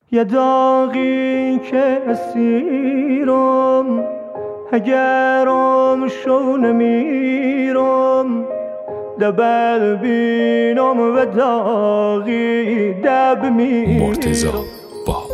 یه داغی که اسیرم اگرم شو نمیرم دبل بینم و داغی دب میرم. مرتضی باب.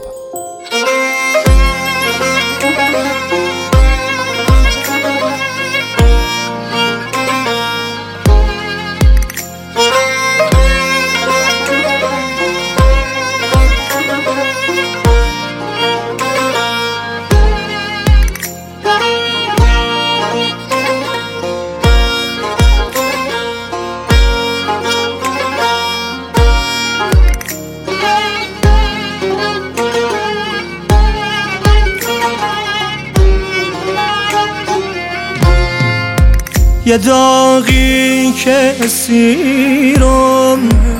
یه داغی که اسیرم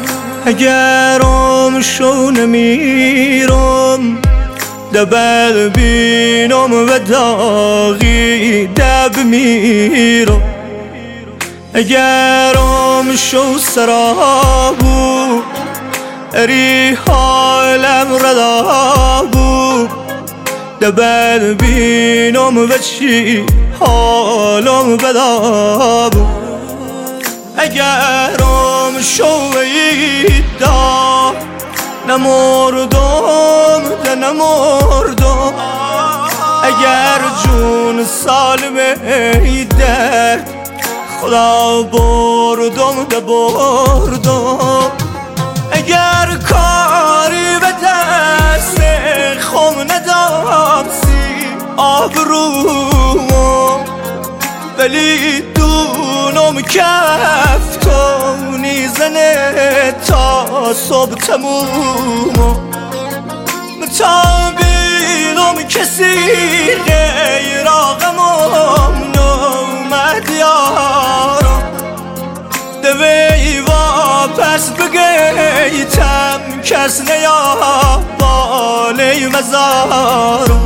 اگرم شو نمیرم دبل بینم و داغی دب میرم. اگرم شو سرابو اری حالم ردابو دبل بینم و چی حالم بدابو. اگرم شوید دا نمردم ده نمردم اگر جون سالمه درد خدا بردم ده بردم. اگر کاری به دست خم ندام سی آبروم ولی دونم کفتونی زنه تا صبح تموم. تا بینم کسی غیر آقامم نومد یارم دوی واپس بگیتم کس نیا بالی مزارم.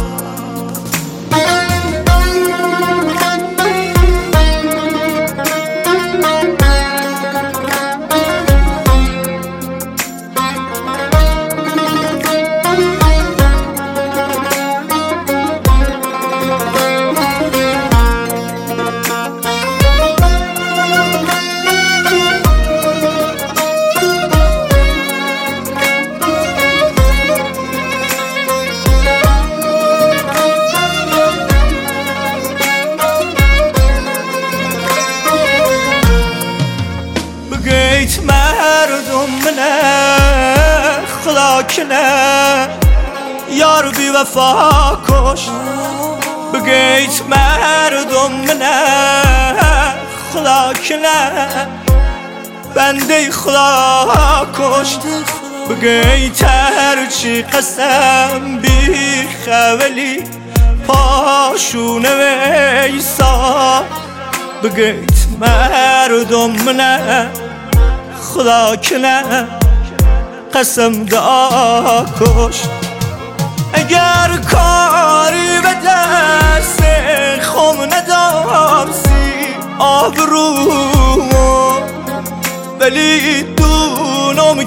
بگیت مردم منه خدا کنه یار بی وفا کشت. بگیت مردم منه خدا کنه بنده خدا کشت. بگیت هرچی قسم بی خولی پاشونه ویسا. بگیت مردم منه خدا کنه قسم دعا کشت. اگر کاری به دست خم ندام سی آبروم ولی دونم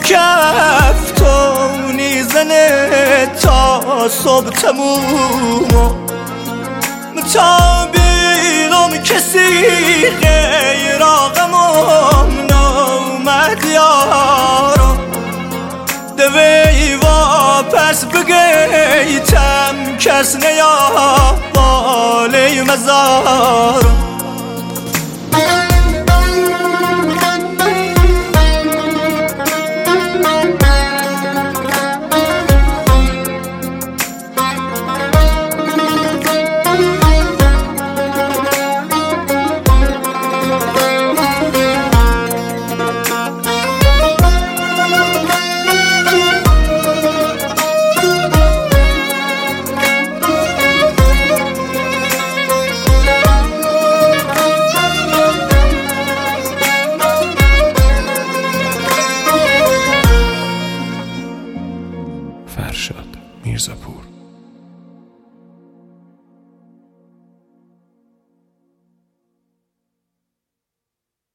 کفتونی زنه تا صبح تموم. تا بینم کسی غیر آقامم نومد یارم دوی واپس بگیتم کس نیا بالی مزارم.